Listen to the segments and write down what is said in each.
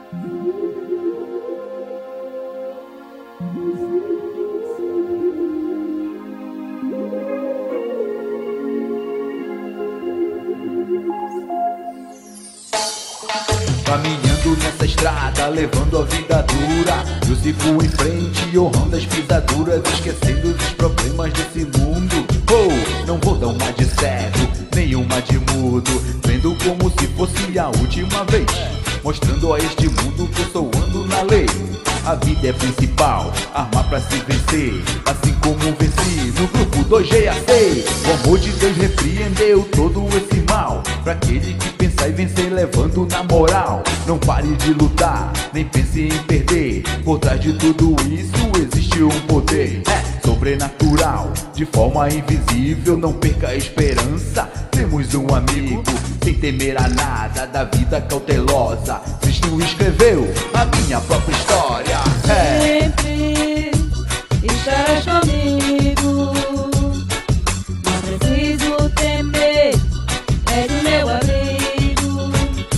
Caminhando nessa estrada, levando a vida dura, eu sigo em frente, honrando as pisaduras, esquecendo dos problemas desse mundo. Oh, não vou dar uma de cego, nenhuma de mudo, vendo como se fosse a última vez, mostrando a este mundo que eu sou ando na lei. A vida é principal, arma pra se vencer, assim como venci no grupo 2GAC. O amor de Deus repreendeu todo esse mal, pra aquele que pensa e vencer levando na moral. Não pare de lutar, nem pense em perder, por trás de tudo isso existe um poder sobrenatural, de forma invisível, não perca a esperança. Temos um amigo, sem temer a nada, da vida cautelosa. Cristo escreveu a minha própria história. Sempre estarás comigo, não preciso temer, és o meu abrigo.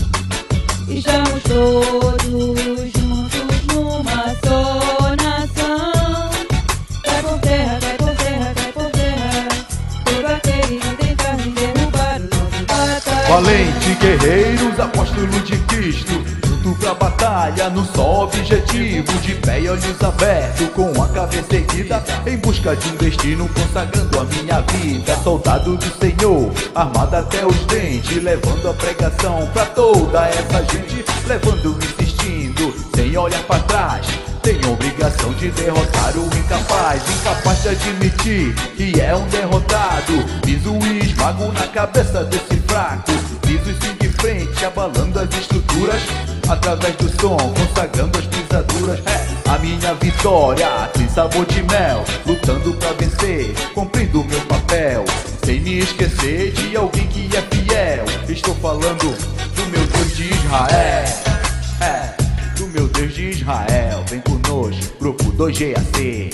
Estamos todos juntos numa só nação. Cai por terra, cai por terra, cai por terra, todo aquele que tenta me derrubar o nosso batalha. Valente guerreiros, apóstolos de Cristo, junto pra batalha, num só objetivo, de pé e olhos abertos, com a cabeça erguida, em busca de um destino, consagrando a minha vida. Soldado do Senhor, armado até os dentes, levando a pregação pra toda essa gente, levando e insistindo, sem olhar pra trás. Tenho a obrigação de derrotar o incapaz, incapaz de admitir que é um derrotado. Piso e esmago na cabeça desse fraco, piso e sigo em frente, abalando as estruturas, através do som, consagrando as pisaduras. A minha vitória tem sabor de mel, lutando pra vencer, cumprindo meu papel, sem me esquecer de alguém que é fiel. Estou falando do meu Deus de Israel, do meu Deus de Israel. Vem conosco, grupo 2GAC.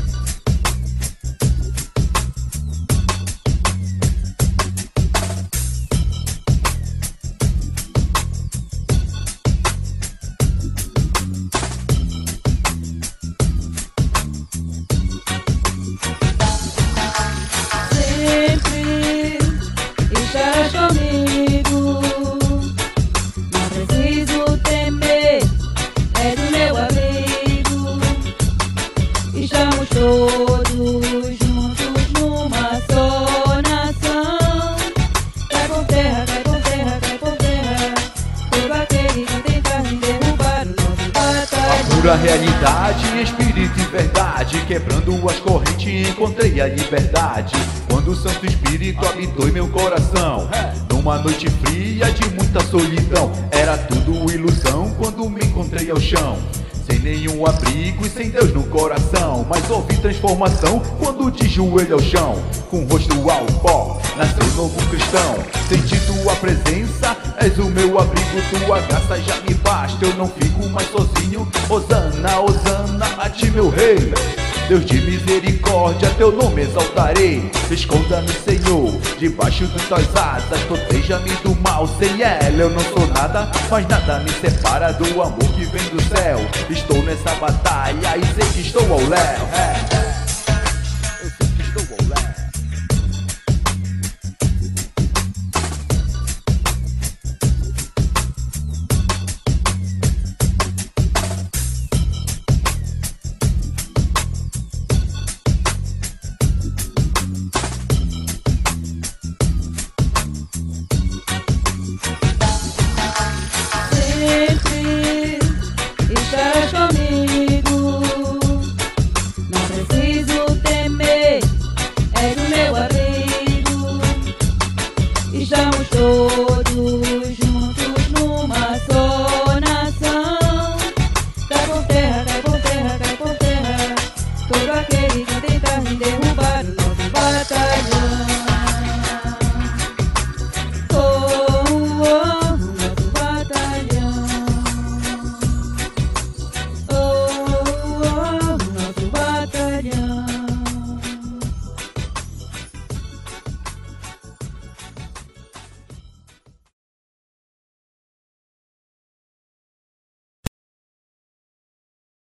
Sempre estarás comigo, não preciso temer, és o meu abrigo. Estamos todos juntos numa só nação. Cai por terra, cai por terra, cai por terra, todo aquele que tenta me derrubar o nosso batalha. A pura realidade, espírito e verdade, quebrando as correntes encontrei a liberdade, quando o Santo Espírito habitou em meu coração. Numa noite fria de muita solidão, era tudo ilusão quando me encontrei ao chão, sem nenhum abrigo e sem Deus no coração. Mas houve transformação quando de joelho ao chão, com o rosto ao pó, nasceu novo cristão. Senti tua presença, és o meu abrigo, tua graça já me basta, eu não fico mais sozinho. Hosana, Hosana, a ti meu rei, Deus de misericórdia, teu nome exaltarei. Esconda-me, Senhor, debaixo de tuas asas, proteja-me do mal. Sem ela eu não sou nada, mas nada me separa do amor que vem do céu. Estou nessa batalha e sei que estou ao léu.